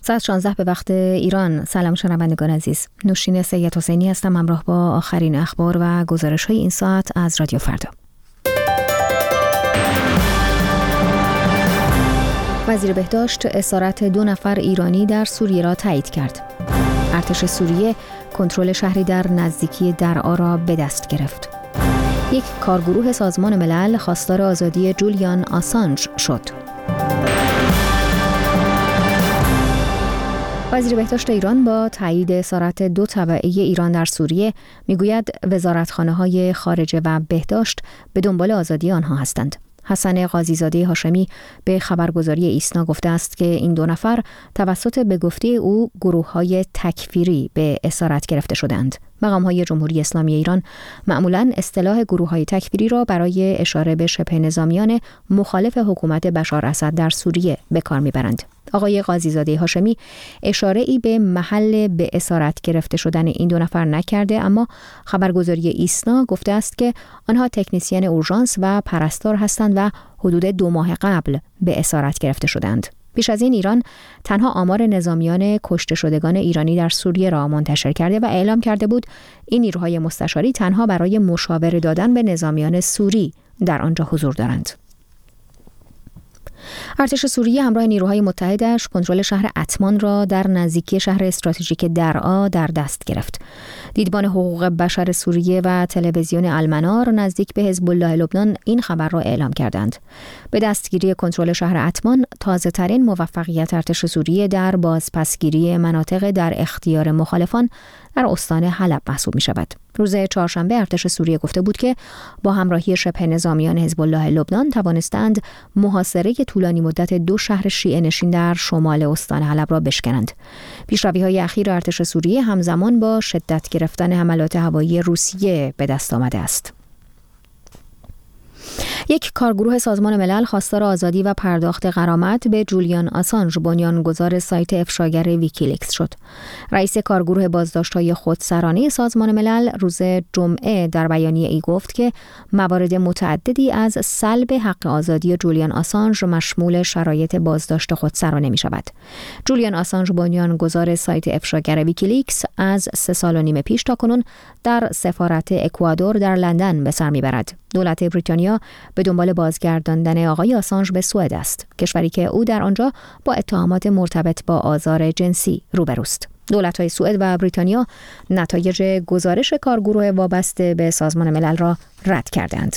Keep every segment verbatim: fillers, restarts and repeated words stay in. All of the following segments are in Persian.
ساعت شانزده به وقت ایران. سلام شنوندگان عزیز، نوشین سید حسینی هستم، همراه با آخرین اخبار و گزارش‌های این ساعت از رادیو فردا. وزیر بهداشت اسارت دو نفر ایرانی در سوریه را تایید کرد. ارتش سوریه کنترل شهری در نزدیکی درعا را به دست گرفت. یک کارگروه سازمان ملل خواستار آزادی جولیان آسانژ شد. وزیر بهداشت ایران با تایید اسارت دو تبعه ایران در سوریه میگوید وزارتخانه‌های خارجه و بهداشت به دنبال آزادی آنها هستند. حسن قاضی‌زاده هاشمی به خبرگزاری ایسنا گفته است که این دو نفر توسط به گفته او گروه‌های تکفیری به اسارت گرفته شدند. مقام‌های جمهوری اسلامی ایران معمولاً اصطلاح گروه‌های تکفیری را برای اشاره به شبه نظامیان مخالف حکومت بشار اسد در سوریه به کار می‌برند. آقای قاضی‌زاده هاشمی اشاره‌ای به محل به اسارت گرفته شدن این دو نفر نکرده، اما خبرگزاری ایسنا گفته است که آنها تکنیسین اورژانس و پرستار هستند و حدود دو ماه قبل به اسارت گرفته شدند. پیش از این ایران تنها آمار نظامیان کشته شدگان ایرانی در سوریه را منتشر کرده و اعلام کرده بود این نیروهای مستشاری تنها برای مشاوره دادن به نظامیان سوری در آنجا حضور دارند. ارتش سوریه همراه نیروهای متحدش کنترل شهر اتمان را در نزدیکی شهر استراتژیک درعا در دست گرفت. دیدبان حقوق بشر سوریه و تلویزیون المنار نزدیک به حزب الله لبنان این خبر را اعلام کردند. به دستگیری کنترل شهر اتمان تازه‌ترین موفقیت ارتش سوریه در بازپسگیری مناطق در اختیار مخالفان در استان حلب محسوب می شود. روز چهارشنبه ارتش سوریه گفته بود که با همراهی شبه نظامیان حزب الله لبنان توانستند محاصره طولانی مدت دو شهر شیعه نشین در شمال استان حلب را بشکنند. پیشروی‌های اخیر ارتش سوریه همزمان با شدت گرفتن حملات هوایی روسیه به دست آمده است. یک کارگروه سازمان ملل خواستار آزادی و پرداخت غرامت به جولیان آسانژ بنیانگذار سایت افشاگر ویکیلیکس شد. رئیس کارگروه بازداشت‌های خودسرانه سازمان ملل روز جمعه در بیانیه‌ای گفت که موارد متعددی از سلب حق آزادی جولیان آسانژ مشمول شرایط بازداشت خودسرانه می‌شود. جولیان آسانژ بنیانگذار سایت افشاگر ویکیلیکس از سه سال و نیم پیش تاکنون در سفارت اکوادور در لندن به سر می‌برد. دولت بریتانیا به دنبال بازگرداندن آقای آسانژ به سوئد است، کشوری که او در آنجا با اتهامات مرتبط با آزار جنسی روبروست. دولت‌های سوئد و بریتانیا نتایج گزارش کارگروه وابسته به سازمان ملل را رد کردند.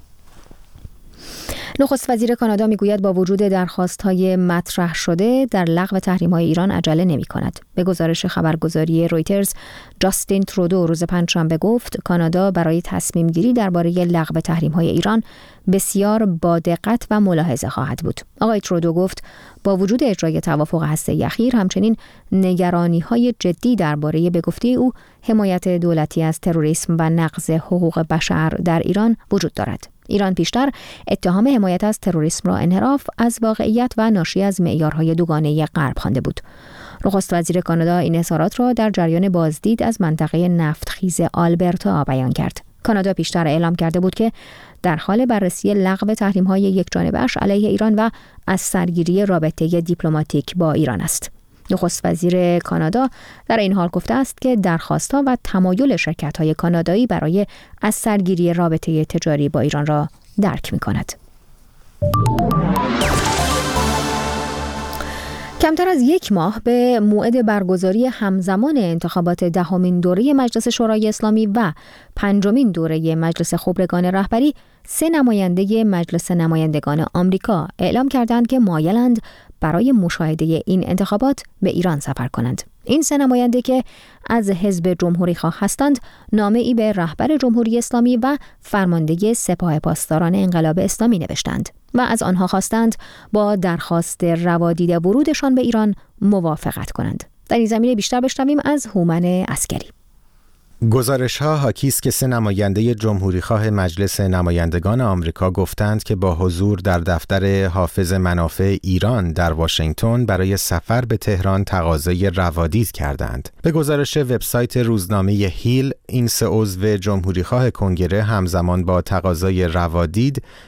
نخست وزیر کانادا میگوید با وجود درخواست‌های مطرح شده در لغو تحریم‌های ایران عجله نمی‌کند. به گزارش خبرگزاری رویترز، جاستین ترودو روز پنجشنبه گفت کانادا برای تصمیم گیری درباره لغو تحریم‌های ایران بسیار با دقت و ملاحظه خواهد بود. آقای ترودو گفت با وجود اجرای توافق هسته‌ای اخیر همچنین نگرانی‌های جدی درباره به گفته او حمایت دولتی از تروریسم و نقض حقوق بشر در ایران وجود دارد. ایران پیشتر اتهام حمایت از تروریسم را انحراف از واقعیت و ناشی از معیارهای دوگانه غرب خوانده بود. نخست وزیر کانادا این اظهارات را در جریان بازدید از منطقه نفتخیز آلبرتا بیان کرد. کانادا پیشتر اعلام کرده بود که در حال بررسی لغو تحریم‌های یکجانبه‌اش علیه ایران و از سرگیری رابطه دیپلماتیک با ایران است. نخست وزیر کانادا در این حال گفته است که درخواست‌ها و تمایل شرکت‌های کانادایی برای از سرگیری رابطه تجاری با ایران را درک می‌کند. کمتر از یک ماه به موعد برگزاری همزمان انتخابات دهمین دوره مجلس شورای اسلامی و پنجمین دوره مجلس خبرگان رهبری، سه نماینده مجلس نمایندگان آمریکا اعلام کردند که مایلند برای مشاهده این انتخابات به ایران سفر کنند. این سه نماینده که از حزب جمهوری خواه هستند، نامه‌ای به رهبر جمهوری اسلامی و فرمانده سپاه پاسداران انقلاب اسلامی نوشتند و از آنها خواستند با درخواست روادید ورودشان به ایران موافقت کنند. در این زمینه بیشتر بشنویم از هومن عسکری. گزارش‌ها حاکی است که سه نماینده جمهوری‌خواه مجلس نمایندگان آمریکا گفتند که با حضور در دفتر حافظ منافع ایران در واشنگتن برای سفر به تهران تقاضای روادید کردند. به گزارش وبسایت روزنامه هیل، این سه عضو جمهوری‌خواه کنگره همزمان با تقاضای روادید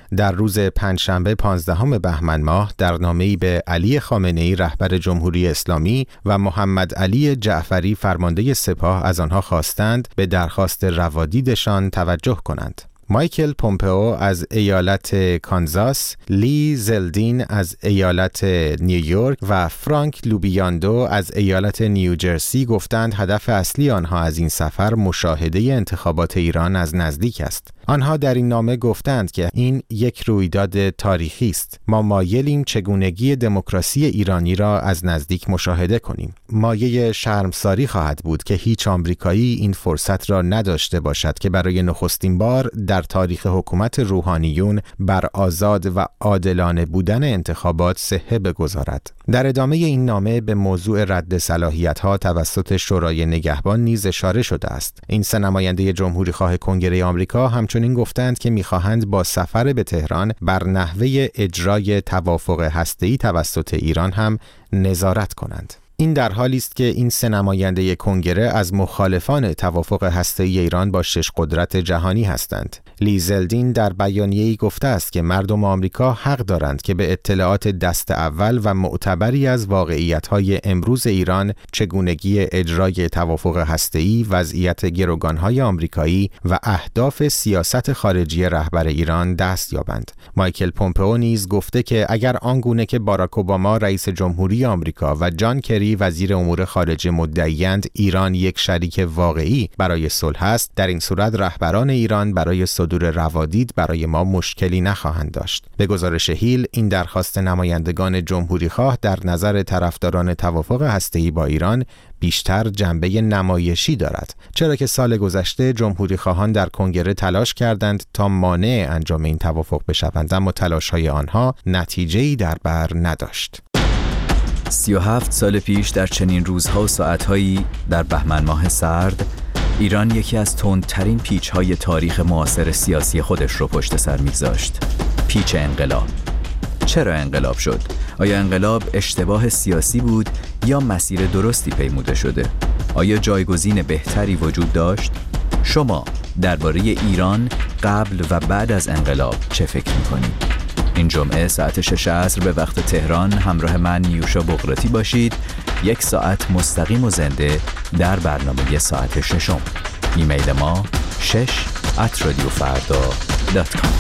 در روز پنجشنبه پانزدهم بهمن ماه در نامه‌ای به علی خامنه‌ای رهبر جمهوری اسلامی و محمد علی جعفری فرمانده سپاه از آنها خواستند به درخواست روادیدشان توجه کنند. مایکل پومپئو از ایالت کانزاس، لی زلدین از ایالت نیویورک و فرانک لوبیاندو از ایالت نیوجرسی گفتند هدف اصلی آنها از این سفر مشاهده انتخابات ایران از نزدیک است. آنها در این نامه گفتند که این یک رویداد تاریخی است. ما مایلیم چگونگی دموکراسی ایرانی را از نزدیک مشاهده کنیم. مایه شرمساری خواهد بود که هیچ آمریکایی این فرصت را نداشته باشد که برای نخستین بار در تاریخ حکومت روحانیون بر آزاد و عادلانه بودن انتخابات صحه بگذارد. در ادامه این نامه به موضوع رد صلاحیت‌ها توسط شورای نگهبان نیز اشاره شده است. این سه نماینده جمهوری خواه کنگره آمریکا همچنین گفتند که می‌خواهند با سفر به تهران بر نحوه اجرای توافق هسته‌ای توسط ایران هم نظارت کنند. این در حالی است که این سه نماینده کنگره از مخالفان توافق هسته‌ای ایران با شش قدرت جهانی هستند. لی زلدین در بیانیه‌ای گفته است که مردم آمریکا حق دارند که به اطلاعات دست اول و معتبری از واقعیت‌های امروز ایران، چگونگی اجرای توافق هسته‌ای، وضعیت گروگان‌های آمریکایی و اهداف سیاست خارجی رهبر ایران دست یابند. مایکل پومپئو نیز گفته که اگر آنگونه که باراک اوباما رئیس جمهوری آمریکا و جان کری وزیر امور خارجه مدعیند ایران یک شریک واقعی برای صلح است، در این صورت رهبران ایران برای صدور روادید برای ما مشکلی نخواهند داشت. به گزارش هیل، این درخواست نمایندگان جمهوری خواه در نظر طرفداران توافق هسته‌ای با ایران بیشتر جنبه نمایشی دارد، چرا که سال گذشته جمهوری خواهان در کنگره تلاش کردند تا مانع انجام این توافق بشوند، اما تلاش‌های آنها نتیجه‌ای در بر نداشت. سی و هفت سال پیش در چنین روزها و ساعتهایی در بهمن ماه سرد، ایران یکی از تندترین پیچ‌های تاریخ معاصر سیاسی خودش رو پشت سر می‌گذاشت. پیچ انقلاب. چرا انقلاب شد؟ آیا انقلاب اشتباه سیاسی بود یا مسیر درستی پیموده شده؟ آیا جایگزین بهتری وجود داشت؟ شما درباره ایران قبل و بعد از انقلاب چه فکر می‌کنید؟ این جمعه ساعت شش عصر به وقت تهران همراه من نیوشا بغراتی باشید، یک ساعت مستقیم و زنده در برنامه ساعت ششم. ایمیل ما شش ات رادیو فردا دات کام.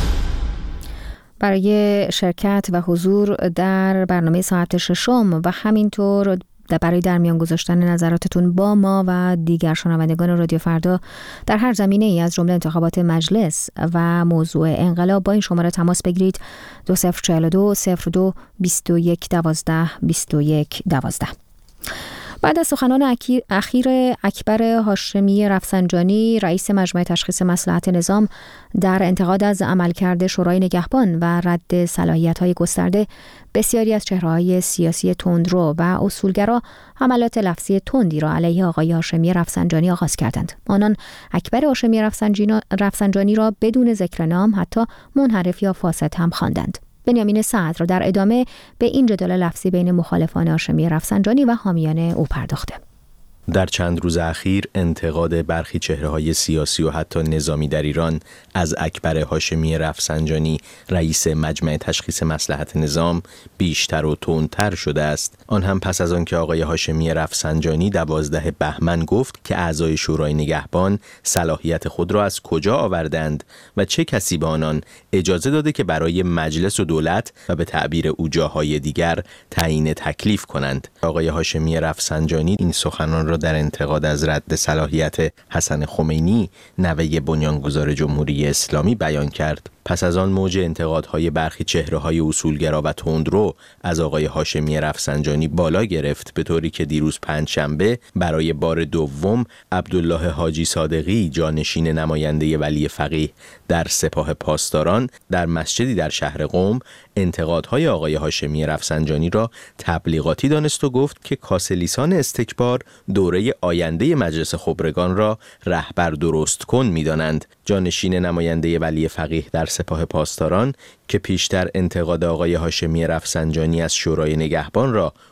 برای شرکت و حضور در برنامه ساعت ششم و همینطور برای در میان گذاشتن نظراتتون با ما و دیگر شنوندگان رادیو فردا در هر زمینه ای از جمله انتخابات مجلس و موضوع انقلاب با این شماره تماس بگیرید دو صفر چهل دو صفر دو بیست و یک دوازده بیست و یک دوازده. بعد از سخنان اخیر اکبر هاشمی رفسنجانی رئیس مجمع تشخیص مصلحت نظام در انتقاد از عملکرد شورای نگهبان و رد صلاحیت‌های گسترده، بسیاری از چهره‌های سیاسی تندرو و اصولگرا حملات لفظی تندی را علیه آقای هاشمی رفسنجانی آغاز کردند. آنان اکبر هاشمی رفسنجانی را بدون ذکر نام حتی منحرف یا فاسد هم خواندند. بنیامین سعد را در ادامه به این جدال لفظی بین مخالفان هاشمی رفسنجانی و حامیان او پرداخته. در چند روز اخیر انتقاد برخی چهره‌های سیاسی و حتی نظامی در ایران از اکبر هاشمی رفسنجانی رئیس مجمع تشخیص مصلحت نظام بیشتر و تندتر شده است. آن هم پس از آن که آقای هاشمی رفسنجانی دوازده بهمن گفت که اعضای شورای نگهبان صلاحیت خود را از کجا آوردند و چه کسی به آنان اجازه داده که برای مجلس و دولت و به تعبیر او جاهای دیگر تعیین تکلیف کنند. آقای هاشمی رفسنجانی این سخنان را در انتقاد از رد صلاحیت حسن خمینی نوه بنیانگذار جمهوری اسلامی بیان کرد. پس از آن موج انتقادهای برخی چهره‌های اصولگرا و تندرو از آقای هاشمی رفسنجانی بالا گرفت، به طوری که دیروز پنجشنبه برای بار دوم عبدالله حاجی صادقی جانشین نماینده ولی فقیه در سپاه پاسداران در مسجدی در شهر قم انتقادهای آقای هاشمی رفسنجانی را تبلیغاتی دانست و گفت که کاسه‌لیسان استکبار دوره آینده مجلس خبرگان را رهبر درست کن می‌دانند. جانشین نماینده ولی فقیه در سپاه پاسداران که پیشتر انتقاد آقای هاشمی رفسنجانی از شورای نگهبان را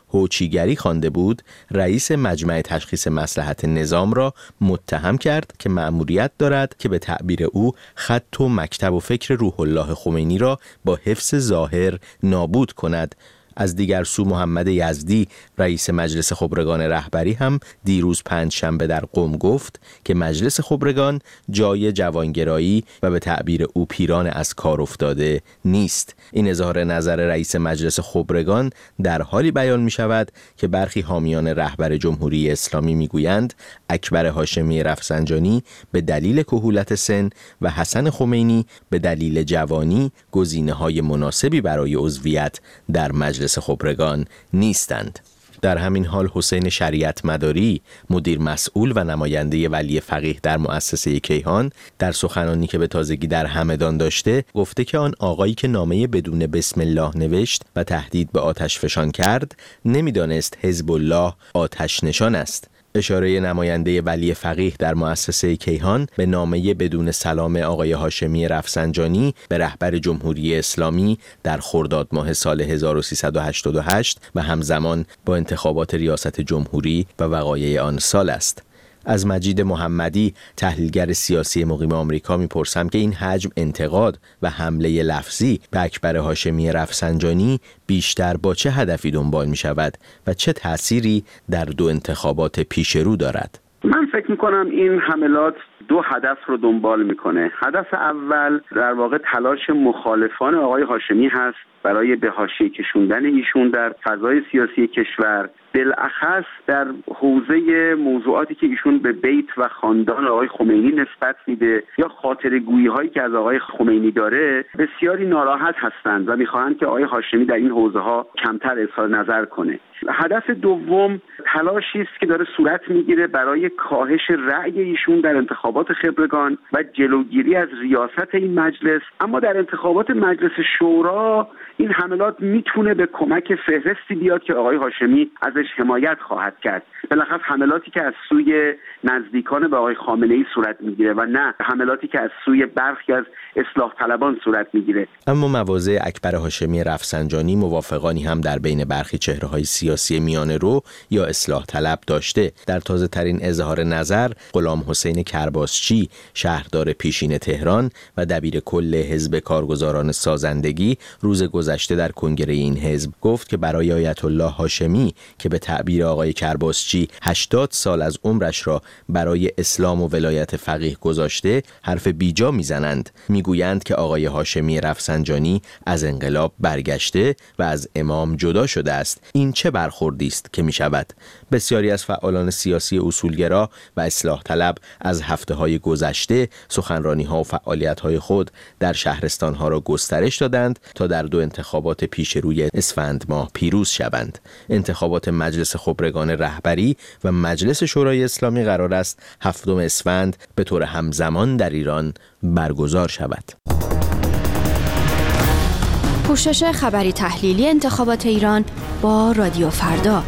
هوچیگری خوانده بود، رئیس مجمع تشخیص مصلحت نظام را متهم کرد که مأموریت دارد که به تعبیر او خط و مکتب و فکر روح الله خمینی را با حفظ ظاهر نابود کند. از دیگر سو محمد یزدی رئیس مجلس خبرگان رهبری هم دیروز پنجشنبه در قم گفت که مجلس خبرگان جای جوانگرایی و به تعبیر او پیران از کار افتاده نیست. این اظهار نظر رئیس مجلس خبرگان در حالی بیان می شود که برخی حامیان رهبر جمهوری اسلامی می گویند اکبر هاشمی رفسنجانی به دلیل کهولت سن و حسن خمینی به دلیل جوانی گزینه‌های مناسبی برای عضویت در مجلس خبرگان نیستند. در همین حال حسین شریعت مداری، مدیر مسئول و نماینده ولی فقیه در مؤسسه کیهان، در سخنانی که به تازگی در همدان داشته گفته که آن آقایی که نامه بدون بسم الله نوشت و تهدید به آتش فشان کرد نمیدانست حزب الله آتش نشان است. اشاره نماینده ولی فقیه در مؤسسه کیهان به نامه بدون سلام آقای هاشمی رفسنجانی به رهبر جمهوری اسلامی در خرداد ماه سال هزار و سیصد و هشتاد و هشت و همزمان با انتخابات ریاست جمهوری و وقایع آن سال است. از مجید محمدی، تحلیلگر سیاسی مقیم آمریکا، میپرسم که این حجم انتقاد و حمله لفظی به اکبر هاشمی رفسنجانی بیشتر با چه هدفی دنبال می شود و چه تأثیری در دو انتخابات پیش رو دارد؟ من فکر میکنم این حملات دو هدف رو دنبال میکنه. هدف اول در واقع تلاش مخالفان آقای هاشمی هست برای به حاشیه کشوندن ایشون در فضای سیاسی کشور، بالاخص در حوزه موضوعاتی که ایشون به بیت و خاندان آقای خمینی نسبت میده یا خاطرگویی هایی که از آقای خمینی داره. بسیاری ناراحت هستند و میخواهند که آقای هاشمی در این حوزه ها کمتر اظهار نظر کنه. هدف دوم تلاشی است که داره صورت میگیره برای کاهش رأی ایشون در انتخابات خبرگان و جلوگیری از ریاست این مجلس. اما در انتخابات مجلس شورا این حملات میتونه به کمک فهرستی بیاد که آقای هاشمی ازش حمایت خواهد کرد. بالاخره حملاتی که از سوی نزدیکان به آقای خامنه‌ای صورت میگیره و نه حملاتی که از سوی برخی از اصلاح طلبان صورت میگیره. اما مواضع اکبر هاشمی رفسنجانی موافقانی هم در بین برخی چهره‌های سیاسی میانه رو یا اصلاح طلب داشته. در تازه ترین اظهار نظر غلام حسین کرباسچی، شهردار پیشین تهران و دبیر کل حزب کارگزاران سازندگی، روز گذشته در کنگره این حزب گفت که برای آیت الله هاشمی که به تعبیر آقای کرباسچی هشتاد سال از عمرش را برای اسلام و ولایت فقیه گذاشته، حرف بیجا میزنند. میگویند که آقای هاشمی رفسنجانی از انقلاب برگشته و از امام جدا شده است. این چه برخوردی است که می شود؟ بسیاری از فعالان سیاسی اصولگرا و اصلاح طلب از هفته‌های گذشته سخنرانی‌ها و فعالیت‌های خود در شهرستان‌ها را گسترش دادند تا در دو انتخابات پیش روی اسفند ماه پیروز شوند. انتخابات مجلس خبرگان رهبری و مجلس شورای اسلامی قرار است هفتم اسفند به طور همزمان در ایران برگزار شود. پوشش خبری تحلیلی انتخابات ایران با رادیو فردا.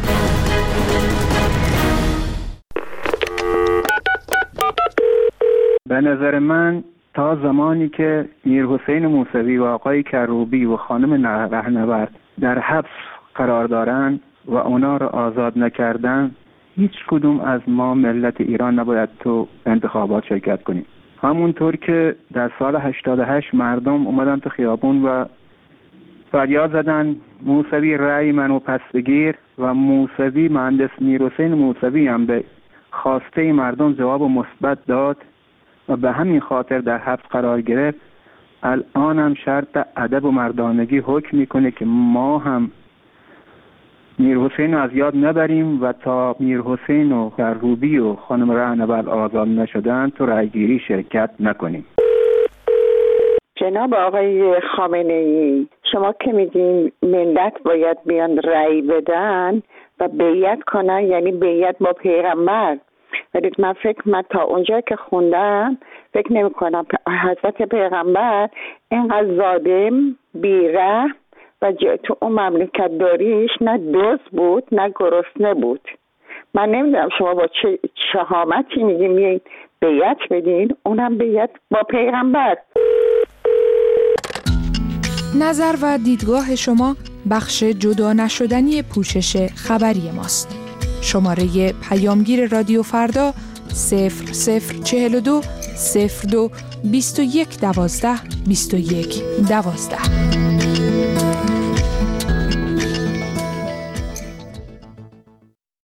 به نظر من تا زمانی که میر حسین موسوی و آقای کروبی و خانم رهنورد در حبس قرار دارند و اونا رو آزاد نکردن، هیچ کدوم از ما ملت ایران نباید تو انتخابات شرکت کنیم. همونطور که در سال هشتاد و هشت مردم اومدن تو خیابون و فریاد زدن موسوی رأی منو پس بگیر و موسوی مهندس میر حسین موسوی هم به خواسته مردم جواب مثبت داد و به همین خاطر در حبس قرار گرفت. الان هم شرط ادب و مردانگی حکم میکنه که ما هم میر حسین رو از یاد نبریم و تا میر حسین و کروبی و خانم رهنورد آزاد نشدن تو رأیگیری شرکت نکنیم. جناب آقای خامنه‌ای، شما که میگین ملت باید بیان رأی بدن و بیعت کنن، یعنی بیعت با پیغمبر، ولی من فکر من تا اونجا که خوندم فکر نمی کنم حضرت پیغمبر اینقدر ظالم بیره و تو اون مملکت داریش نه دزد بود نه گرسنه بود. من نمیدونم شما با چه شهامتی میگیم میگین بیعت بدین، اونم بیعت با پیغمبر. نظر و دیدگاه شما بخش جدا نشدنی پوشش خبری ماست. شماره پیامگیر رادیو فردا صفر صفر چهل و دو صفر دو بیست و یک دوازده بیست و یک دوازده.